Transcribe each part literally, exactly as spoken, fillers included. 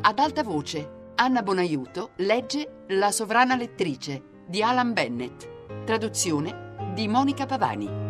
Ad alta voce, Anna Bonaiuto legge La sovrana lettrice di Alan Bennett. Traduzione di Monica Pavani.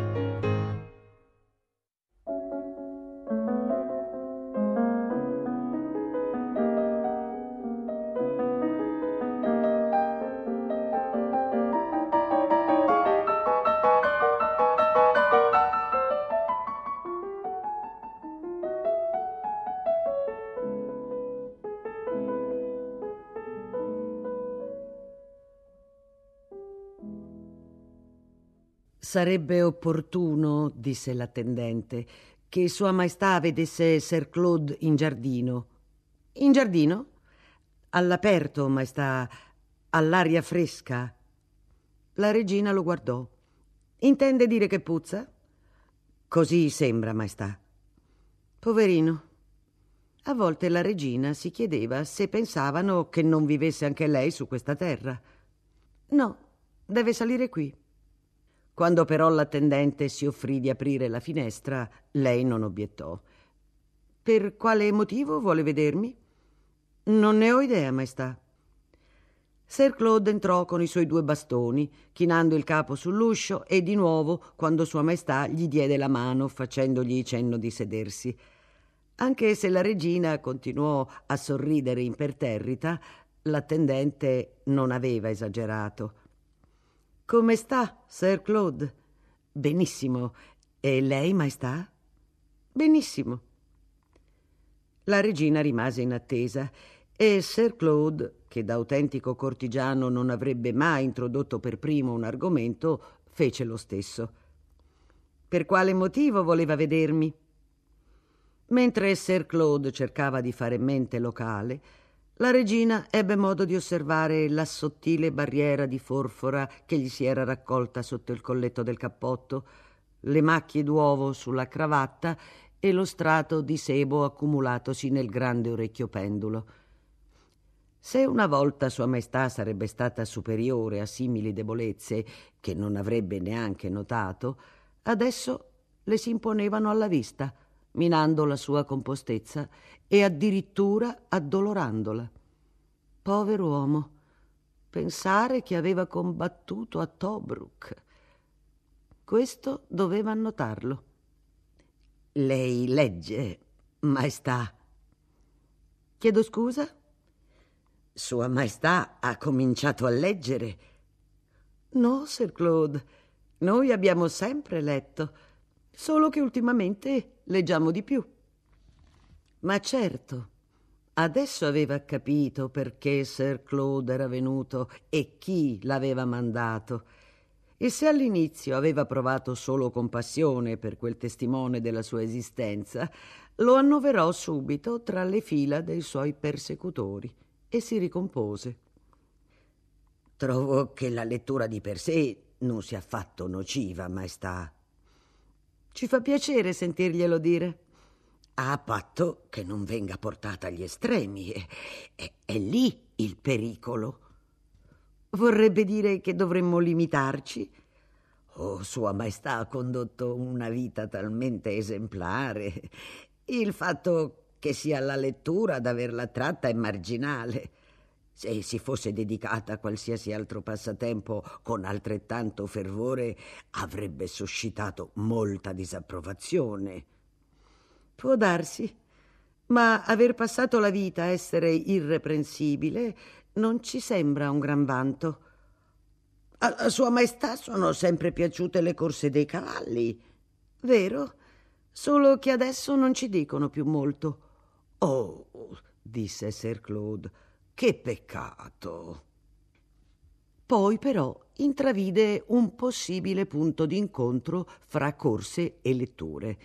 Sarebbe opportuno, disse l'attendente, che Sua Maestà vedesse Sir Claude in giardino. In giardino? All'aperto, Maestà, all'aria fresca. La regina lo guardò. Intende dire che puzza? Così sembra, Maestà. Poverino. A volte la regina si chiedeva se pensavano che non vivesse anche lei su questa terra. No, deve salire qui. Quando però l'attendente si offrì di aprire la finestra, lei non obiettò. Per quale motivo vuole vedermi? Non ne ho idea, Maestà. Sir Claude entrò con i suoi due bastoni, chinando il capo sull'uscio, e di nuovo quando Sua Maestà gli diede la mano, facendogli cenno di sedersi. Anche se la regina continuò a sorridere imperterrita, l'attendente non aveva esagerato. Come sta, Sir Claude? Benissimo. E lei, Maestà? Benissimo. La regina rimase in attesa e Sir Claude, che da autentico cortigiano non avrebbe mai introdotto per primo un argomento, fece lo stesso. Per quale motivo voleva vedermi? Mentre Sir Claude cercava di fare mente locale, la regina ebbe modo di osservare la sottile barriera di forfora che gli si era raccolta sotto il colletto del cappotto, le macchie d'uovo sulla cravatta e lo strato di sebo accumulatosi nel grande orecchio pendulo. Se una volta Sua Maestà sarebbe stata superiore a simili debolezze, che non avrebbe neanche notato, adesso le si imponevano alla vista, minando la sua compostezza e addirittura addolorandola. Povero uomo, pensare che aveva combattuto a Tobruk. Questo doveva annotarlo. Lei legge, Maestà? Chiedo scusa? Sua Maestà ha cominciato a leggere? No, Sir Claude, noi abbiamo sempre letto, solo che ultimamente leggiamo di più. Ma certo, adesso aveva capito perché Sir Claude era venuto e chi l'aveva mandato. E se all'inizio aveva provato solo compassione per quel testimone della sua esistenza, lo annoverò subito tra le fila dei suoi persecutori e si ricompose. Trovo che la lettura di per sé non sia affatto nociva, Maestà. Ci fa piacere sentirglielo dire. A patto che non venga portata agli estremi. È, è, è lì il pericolo. Vorrebbe dire che dovremmo limitarci? Oh, Sua Maestà ha condotto una vita talmente esemplare. Il fatto che sia la lettura ad averla tratta è marginale. Se si fosse dedicata a qualsiasi altro passatempo con altrettanto fervore, avrebbe suscitato molta disapprovazione. Può darsi, ma aver passato la vita a essere irreprensibile non ci sembra un gran vanto. A Sua Maestà sono sempre piaciute le corse dei cavalli. Vero? Solo che adesso non ci dicono più molto. Oh, disse Sir Claude, che peccato. Poi però intravide un possibile punto d'incontro fra corse e letture.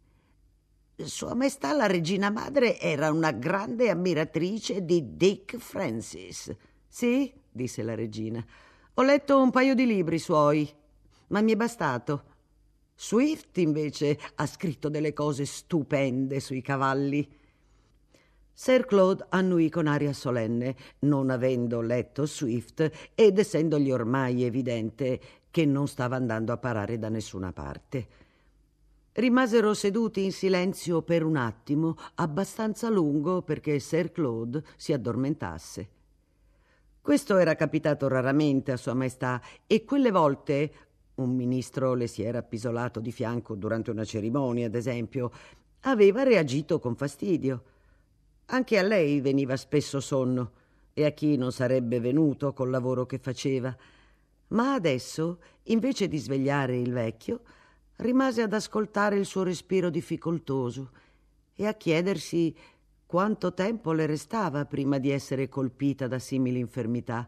Sua Maestà la regina madre era una grande ammiratrice di Dick Francis. Sì, disse la regina. Ho letto un paio di libri suoi, ma mi è bastato. Swift, invece, ha scritto delle cose stupende sui cavalli. Sir Claude annuì con aria solenne, non avendo letto Swift ed essendogli ormai evidente che non stava andando a parare da nessuna parte. Rimasero seduti in silenzio per un attimo, abbastanza lungo perché Sir Claude si addormentasse. Questo era capitato raramente a Sua Maestà e quelle volte un ministro le si era appisolato di fianco durante una cerimonia, ad esempio, aveva reagito con fastidio. Anche a lei veniva spesso sonno e a chi non sarebbe venuto col lavoro che faceva. Ma adesso, invece di svegliare il vecchio, rimase ad ascoltare il suo respiro difficoltoso e a chiedersi quanto tempo le restava prima di essere colpita da simili infermità.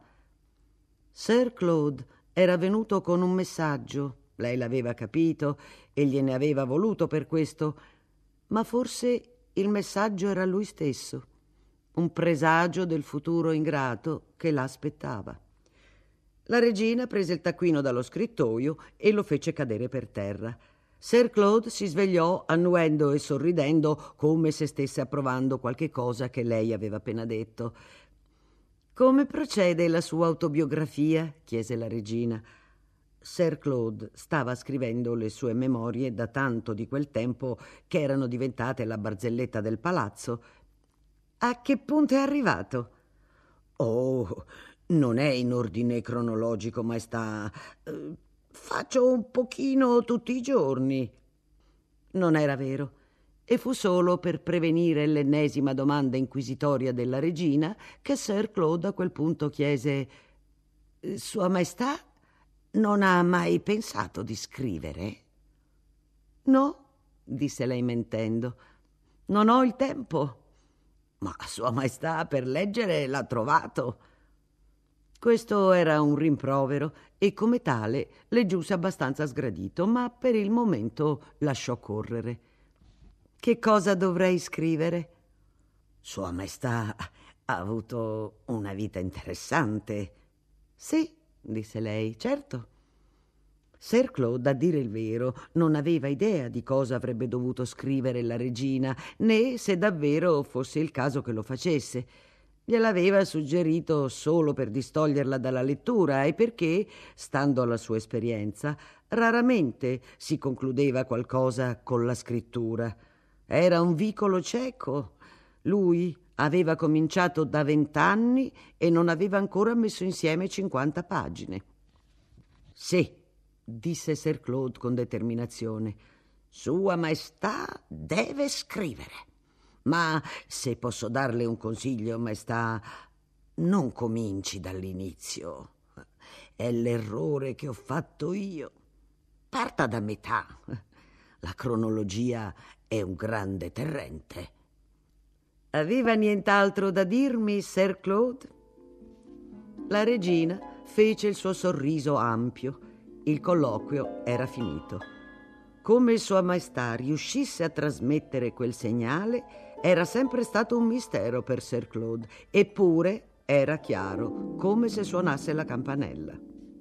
Sir Claude era venuto con un messaggio, lei l'aveva capito e gliene aveva voluto per questo, ma forse il messaggio era lui stesso, un presagio del futuro ingrato che l'aspettava. La regina prese il taccuino dallo scrittoio e lo fece cadere per terra. Sir Claude si svegliò annuendo e sorridendo come se stesse approvando qualche cosa che lei aveva appena detto. «Come procede la sua autobiografia?» chiese la regina. Sir Claude stava scrivendo le sue memorie da tanto di quel tempo che erano diventate la barzelletta del palazzo. «A che punto è arrivato?» «Oh, non è in ordine cronologico, maestà. Eh, faccio un pochino tutti i giorni». Non era vero, e fu solo per prevenire l'ennesima domanda inquisitoria della regina che Sir Claude a quel punto chiese: «Sua Maestà non ha mai pensato di scrivere?» «No», disse lei mentendo, «non ho il tempo». «Ma Sua Maestà per leggere l'ha trovato». Questo era un rimprovero e come tale le giunse abbastanza sgradito, ma per il momento lasciò correre. «Che cosa dovrei scrivere?» «Sua Maestà ha avuto una vita interessante». «Sì», disse lei, «certo». Sir Claude, a dire il vero, non aveva idea di cosa avrebbe dovuto scrivere la regina, né se davvero fosse il caso che lo facesse. Gliel'aveva suggerito solo per distoglierla dalla lettura e perché, stando alla sua esperienza, raramente si concludeva qualcosa con la scrittura. Era un vicolo cieco. Lui aveva cominciato da vent'anni e non aveva ancora messo insieme cinquanta pagine. «Sì», disse Sir Claude con determinazione, «Sua Maestà deve scrivere. Ma se posso darle un consiglio, Maestà, non cominci dall'inizio. È l'errore che ho fatto io. Parta da metà. La cronologia è un grande terrente». «Aveva nient'altro da dirmi, Sir Claude?» La regina fece il suo sorriso ampio. Il colloquio era finito. Come Sua Maestà riuscisse a trasmettere quel segnale era sempre stato un mistero per Sir Claude, eppure era chiaro, come se suonasse la campanella.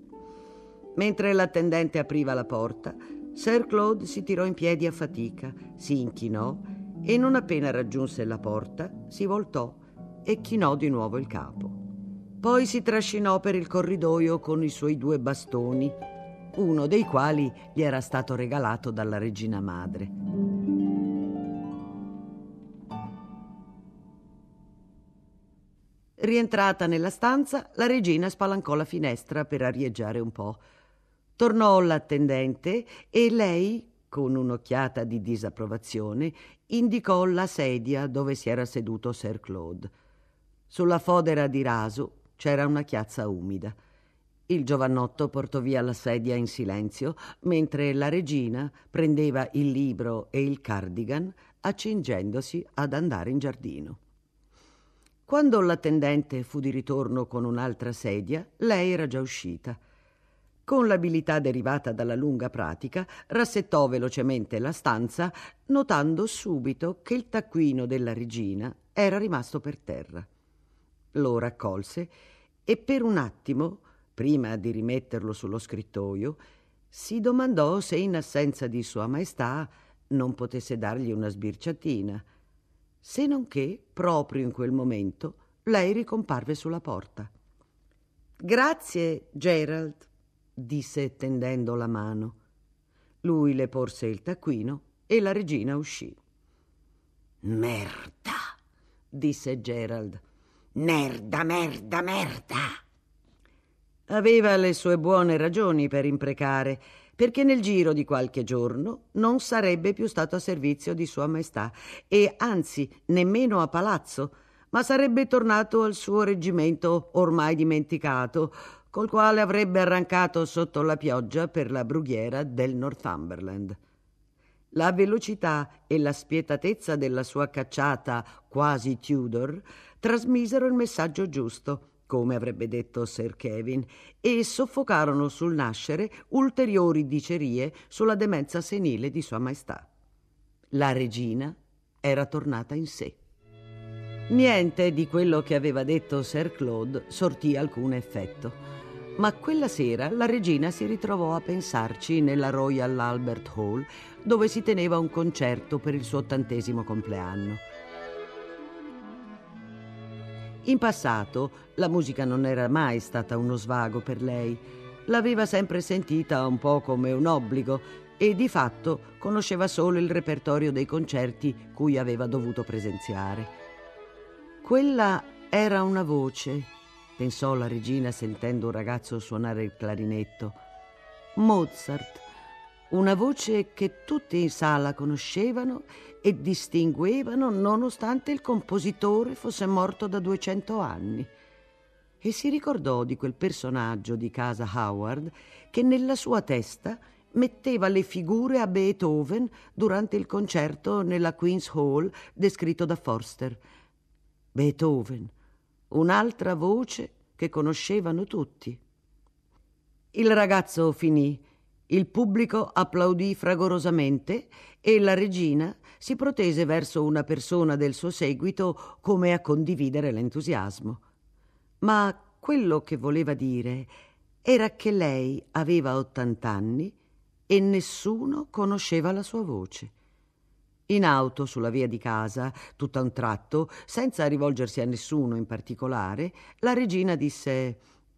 Mentre l'attendente apriva la porta, Sir Claude si tirò in piedi a fatica, si inchinò e non appena raggiunse la porta si voltò e chinò di nuovo il capo. Poi si trascinò per il corridoio con i suoi due bastoni, uno dei quali gli era stato regalato dalla regina madre. Rientrata nella stanza, la regina spalancò la finestra per arieggiare un po'. Tornò l'attendente e lei, con un'occhiata di disapprovazione, indicò la sedia dove si era seduto Sir Claude. Sulla fodera di raso c'era una chiazza umida. Il giovanotto portò via la sedia in silenzio, mentre la regina prendeva il libro e il cardigan, accingendosi ad andare in giardino. Quando l'attendente fu di ritorno con un'altra sedia, lei era già uscita. Con l'abilità derivata dalla lunga pratica, rassettò velocemente la stanza, notando subito che il taccuino della regina era rimasto per terra. Lo raccolse e per un attimo, prima di rimetterlo sullo scrittoio, si domandò se in assenza di Sua Maestà non potesse dargli una sbirciatina, se non che, proprio in quel momento, lei ricomparve sulla porta. «Grazie, Gerald», disse tendendo la mano. Lui le porse il taccuino e la regina uscì. «Merda», disse Gerald. «Merda, merda, merda». Aveva le sue buone ragioni per imprecare, perché nel giro di qualche giorno non sarebbe più stato a servizio di Sua Maestà e anzi nemmeno a palazzo, ma sarebbe tornato al suo reggimento ormai dimenticato, col quale avrebbe arrancato sotto la pioggia per la brughiera del Northumberland. La velocità e la spietatezza della sua cacciata quasi Tudor trasmisero il messaggio giusto, come avrebbe detto Sir Kevin, e soffocarono sul nascere ulteriori dicerie sulla demenza senile di Sua Maestà. La regina era tornata in sé. Niente di quello che aveva detto Sir Claude sortì alcun effetto, ma quella sera la regina si ritrovò a pensarci nella Royal Albert Hall, dove si teneva un concerto per il suo ottantesimo compleanno. In passato la musica non era mai stata uno svago per lei. L'aveva sempre sentita un po' come un obbligo e di fatto conosceva solo il repertorio dei concerti cui aveva dovuto presenziare. Quella era una voce, pensò la regina sentendo un ragazzo suonare il clarinetto. Mozart, una voce che tutti in sala conoscevano e distinguevano nonostante il compositore fosse morto da duecento anni. E si ricordò di quel personaggio di casa Howard che nella sua testa metteva le figure a Beethoven durante il concerto nella Queen's Hall descritto da Forster. Beethoven, un'altra voce che conoscevano tutti. Il ragazzo finì, il pubblico applaudì fragorosamente e la regina si protese verso una persona del suo seguito come a condividere l'entusiasmo. Ma quello che voleva dire era che lei aveva ottant'anni e nessuno conosceva la sua voce. In auto, sulla via di casa, tutto a un tratto, senza rivolgersi a nessuno in particolare, la regina disse: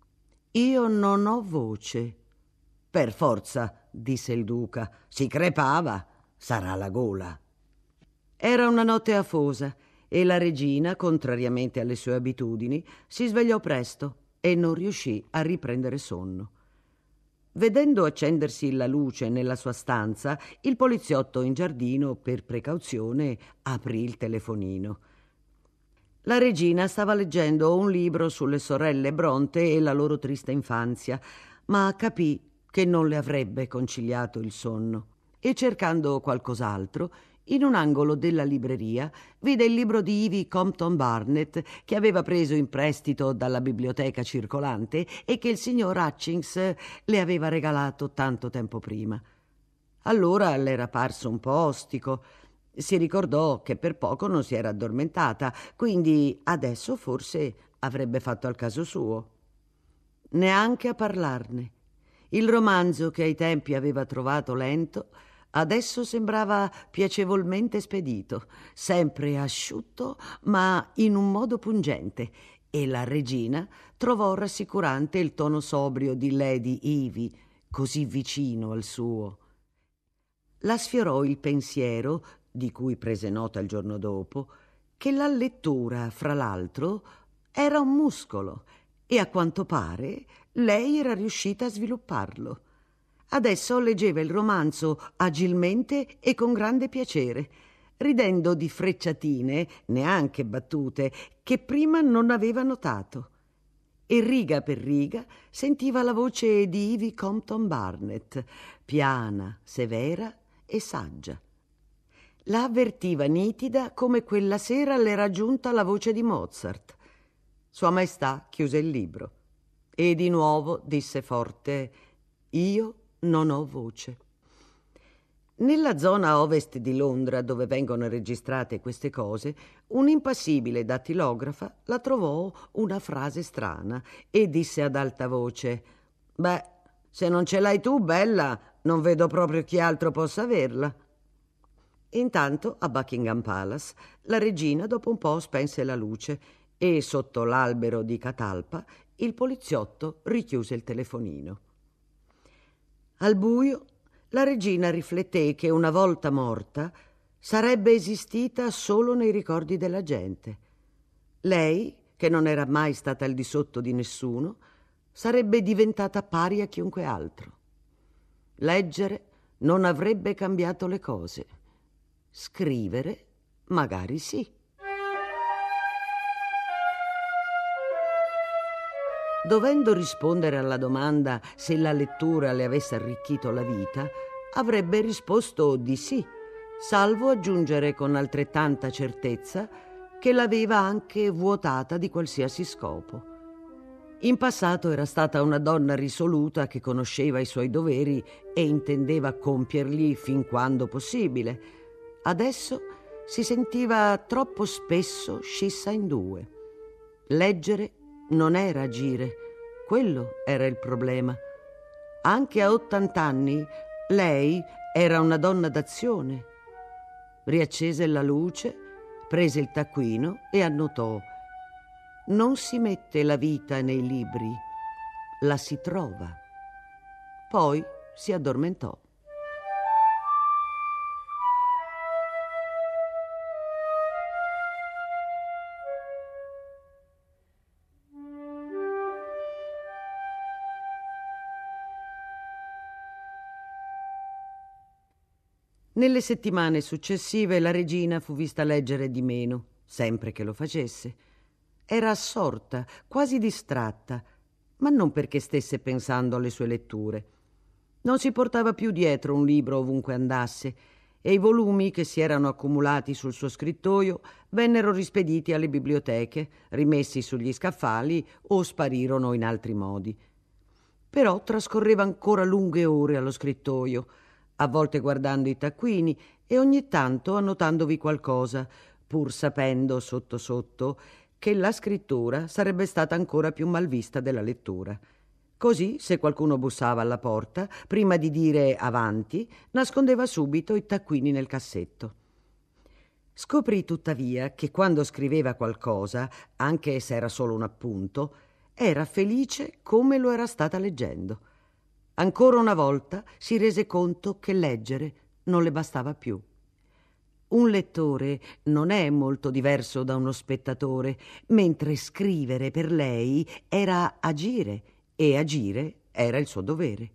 «Io non ho voce». «Per forza», disse il duca, «si crepava, sarà la gola». Era una notte afosa e la regina, contrariamente alle sue abitudini, si svegliò presto e non riuscì a riprendere sonno. Vedendo accendersi la luce nella sua stanza, il poliziotto in giardino, per precauzione, aprì il telefonino. La regina stava leggendo un libro sulle sorelle Bronte e la loro triste infanzia, ma capì che non le avrebbe conciliato il sonno e, cercando qualcos'altro, in un angolo della libreria vide il libro di Ivy Compton Barnett che aveva preso in prestito dalla biblioteca circolante e che il signor Hutchings le aveva regalato tanto tempo prima. Allora le era parso un po' ostico. Si ricordò che per poco non si era addormentata, quindi adesso forse avrebbe fatto al caso suo. Neanche a parlarne. Il romanzo che ai tempi aveva trovato lento adesso sembrava piacevolmente spedito, sempre asciutto ma in un modo pungente, e la regina trovò rassicurante il tono sobrio di Lady Ivy, così vicino al suo. La sfiorò il pensiero, di cui prese nota il giorno dopo, che la lettura, fra l'altro, era un muscolo e a quanto pare lei era riuscita a svilupparlo. Adesso leggeva il romanzo agilmente e con grande piacere, ridendo di frecciatine, neanche battute, che prima non aveva notato. E riga per riga sentiva la voce di Ivy Compton Barnett, piana, severa e saggia. La avvertiva nitida come quella sera le era giunta la voce di Mozart. Sua Maestà chiuse il libro e di nuovo disse forte: «Io non ho voce». Nella zona ovest di Londra, dove vengono registrate queste cose, un'impassibile dattilografa la trovò una frase strana e disse ad alta voce: «Beh, se non ce l'hai tu, bella, non vedo proprio chi altro possa averla». Intanto, a Buckingham Palace, la regina dopo un po' spense la luce e sotto l'albero di catalpa il poliziotto richiuse il telefonino. Al buio La regina rifletté che una volta morta sarebbe esistita solo nei ricordi della gente. Lei, che non era mai stata al di sotto di nessuno, sarebbe diventata pari a chiunque altro. Leggere non avrebbe cambiato le cose. Scrivere, magari sì. Dovendo rispondere alla domanda se la lettura le avesse arricchito la vita, avrebbe risposto di sì, salvo aggiungere con altrettanta certezza che l'aveva anche vuotata di qualsiasi scopo. In passato era stata una donna risoluta che conosceva i suoi doveri e intendeva compierli fin quando possibile. Adesso si sentiva troppo spesso scissa in due. Leggere non era agire, quello era il problema. Anche a ottant'anni lei era una donna d'azione. Riaccese la luce, prese il taccuino e annotò: non si mette la vita nei libri, la si trova. Poi si addormentò. Nelle settimane successive la regina fu vista leggere di meno, sempre che lo facesse. Era assorta, quasi distratta, ma non perché stesse pensando alle sue letture. Non si portava più dietro un libro ovunque andasse e i volumi che si erano accumulati sul suo scrittoio vennero rispediti alle biblioteche, rimessi sugli scaffali o sparirono in altri modi. Però trascorreva ancora lunghe ore allo scrittoio, a volte guardando i taccuini e ogni tanto annotandovi qualcosa, pur sapendo sotto sotto che la scrittura sarebbe stata ancora più mal vista della lettura. Così, se qualcuno bussava alla porta, prima di dire avanti, nascondeva subito i taccuini nel cassetto. Scoprì tuttavia che quando scriveva qualcosa, anche se era solo un appunto, era felice come lo era stata leggendo. Ancora una volta si rese conto che leggere non le bastava più. Un lettore non è molto diverso da uno spettatore, mentre scrivere per lei era agire e agire era il suo dovere.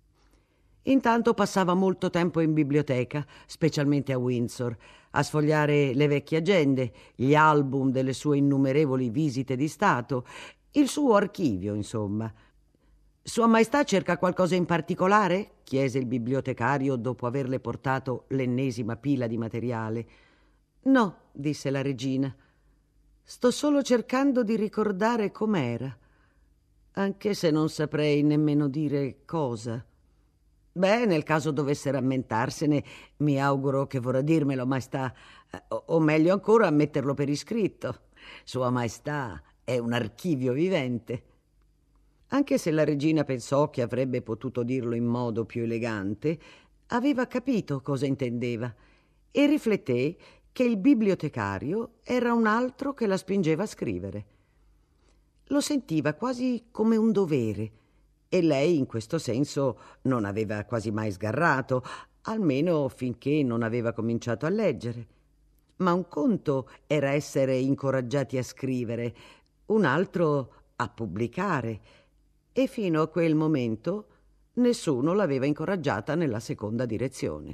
Intanto passava molto tempo in biblioteca, specialmente a Windsor, a sfogliare le vecchie agende, gli album delle sue innumerevoli visite di Stato, il suo archivio, insomma. «Sua Maestà cerca qualcosa in particolare?» chiese il bibliotecario dopo averle portato l'ennesima pila di materiale. «No», disse la regina. «Sto solo cercando di ricordare com'era, anche se non saprei nemmeno dire cosa». «Beh, nel caso dovesse rammentarsene, mi auguro che vorrà dirmelo, Maestà, o, o meglio ancora metterlo per iscritto. Sua Maestà è un archivio vivente». Anche se la regina pensò che avrebbe potuto dirlo in modo più elegante, aveva capito cosa intendeva e rifletté che il bibliotecario era un altro che la spingeva a scrivere. Lo sentiva quasi come un dovere e lei in questo senso non aveva quasi mai sgarrato, almeno finché non aveva cominciato a leggere. Ma un conto era essere incoraggiati a scrivere, un altro a pubblicare. E fino a quel momento nessuno l'aveva incoraggiata nella seconda direzione.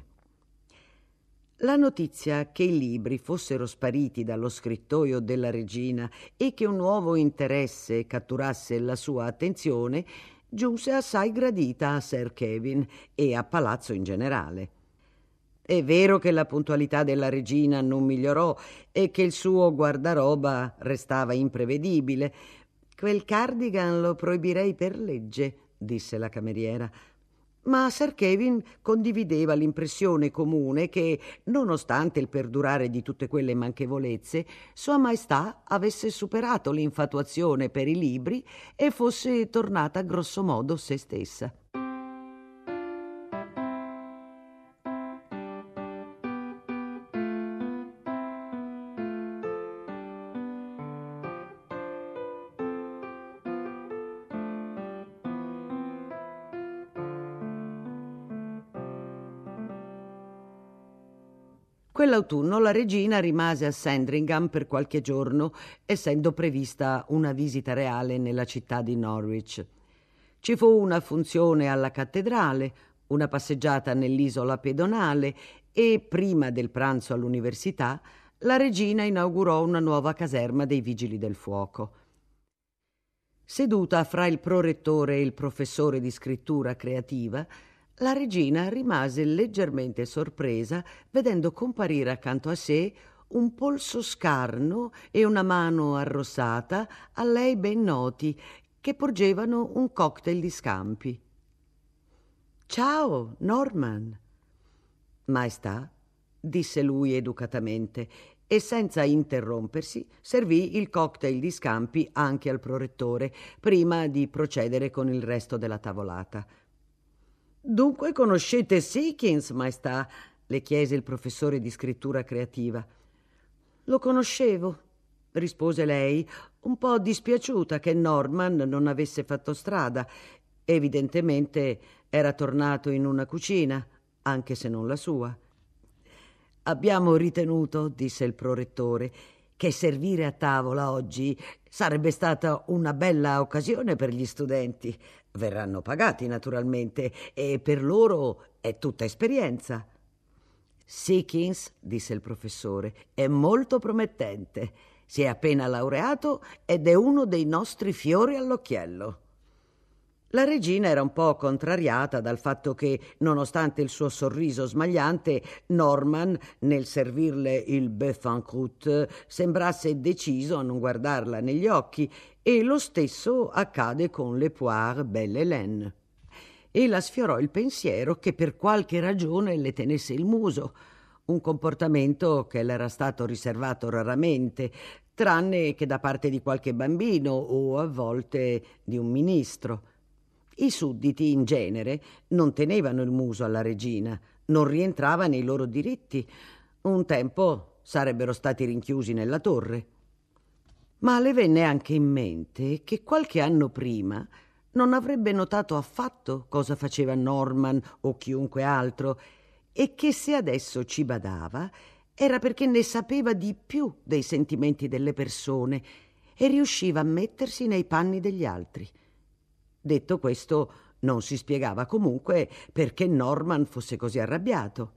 La notizia che i libri fossero spariti dallo scrittoio della regina e che un nuovo interesse catturasse la sua attenzione giunse assai gradita a Sir Kevin e a palazzo in generale. È vero che la puntualità della regina non migliorò e che il suo guardaroba restava imprevedibile. «Quel cardigan lo proibirei per legge», disse la cameriera. Ma Sir Kevin condivideva l'impressione comune che, nonostante il perdurare di tutte quelle manchevolezze, Sua Maestà avesse superato l'infatuazione per i libri e fosse tornata grossomodo se stessa. Quell'autunno la regina rimase a Sandringham per qualche giorno, essendo prevista una visita reale nella città di Norwich. Ci fu una funzione alla cattedrale, una passeggiata nell'isola pedonale e, prima del pranzo all'università, la regina inaugurò una nuova caserma dei Vigili del Fuoco. Seduta fra il prorettore e il professore di scrittura creativa, la regina rimase leggermente sorpresa vedendo comparire accanto a sé un polso scarno e una mano arrossata a lei ben noti che porgevano un cocktail di scampi. «Ciao, Norman!» «Maestà», disse lui educatamente, e senza interrompersi servì il cocktail di scampi anche al prorettore, prima di procedere con il resto della tavolata. «Dunque conoscete Seekins, Maestà?» le chiese il professore di scrittura creativa. «Lo conoscevo», rispose lei, un po' dispiaciuta che Norman non avesse fatto strada. Evidentemente era tornato in una cucina, anche se non la sua. «Abbiamo ritenuto», disse il prorettore, «che servire a tavola oggi sarebbe stata una bella occasione per gli studenti. Verranno pagati, naturalmente, e per loro è tutta esperienza». «Seekins», disse il professore, «è molto promettente. Si è appena laureato ed è uno dei nostri fiori all'occhiello». La regina era un po' contrariata dal fatto che, nonostante il suo sorriso smagliante, Norman, nel servirle il bœuf en croûte, sembrasse deciso a non guardarla negli occhi, e lo stesso accade con le poire belle Hélène. E la sfiorò il pensiero che per qualche ragione le tenesse il muso, un comportamento che le era stato riservato raramente, tranne che da parte di qualche bambino o a volte di un ministro. I sudditi, in genere, non tenevano il muso alla regina, non rientrava nei loro diritti. Un tempo sarebbero stati rinchiusi nella torre. Ma le venne anche in mente che qualche anno prima non avrebbe notato affatto cosa faceva Norman o chiunque altro, e che se adesso ci badava era perché ne sapeva di più dei sentimenti delle persone e riusciva a mettersi nei panni degli altri. Detto questo, non si spiegava comunque perché Norman fosse così arrabbiato.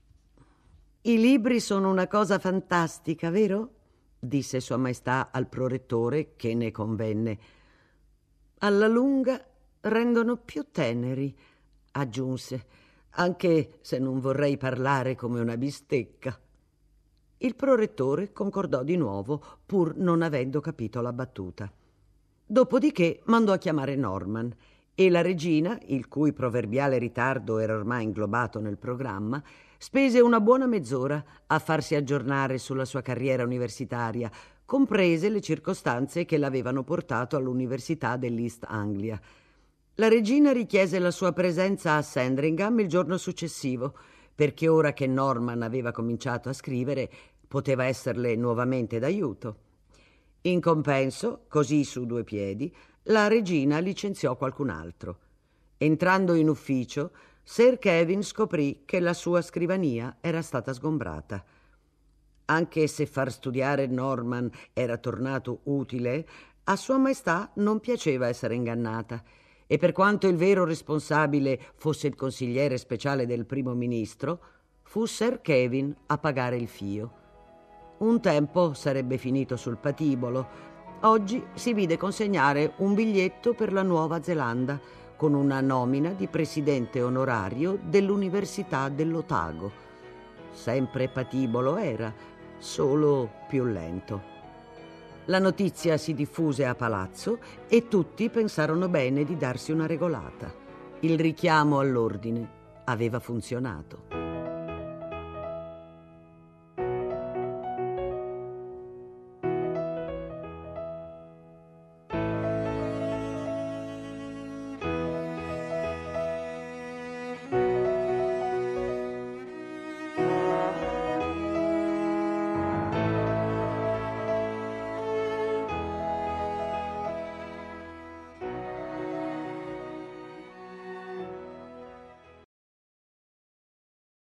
«I libri sono una cosa fantastica, vero?» disse Sua Maestà al prorettore, che ne convenne. «Alla lunga rendono più teneri», aggiunse, «anche se non vorrei parlare come una bistecca». Il prorettore concordò di nuovo, pur non avendo capito la battuta. Dopodiché mandò a chiamare Norman e la regina, il cui proverbiale ritardo era ormai inglobato nel programma, spese una buona mezz'ora a farsi aggiornare sulla sua carriera universitaria, comprese le circostanze che l'avevano portato all'Università dell'East Anglia. La regina richiese la sua presenza a Sandringham il giorno successivo, perché ora che Norman aveva cominciato a scrivere, poteva esserle nuovamente d'aiuto. In compenso, così su due piedi, la regina licenziò qualcun altro. Entrando in ufficio, Sir Kevin scoprì che la sua scrivania era stata sgombrata. Anche se far studiare Norman era tornato utile, a Sua Maestà non piaceva essere ingannata, e per quanto il vero responsabile fosse il consigliere speciale del primo ministro, fu Sir Kevin a pagare il fio. Un tempo sarebbe finito sul patibolo. Oggi si vide consegnare un biglietto per la Nuova Zelanda con una nomina di presidente onorario dell'Università dell'Otago. Sempre patibolo era, solo più lento. La notizia si diffuse a palazzo e tutti pensarono bene di darsi una regolata. Il richiamo all'ordine aveva funzionato.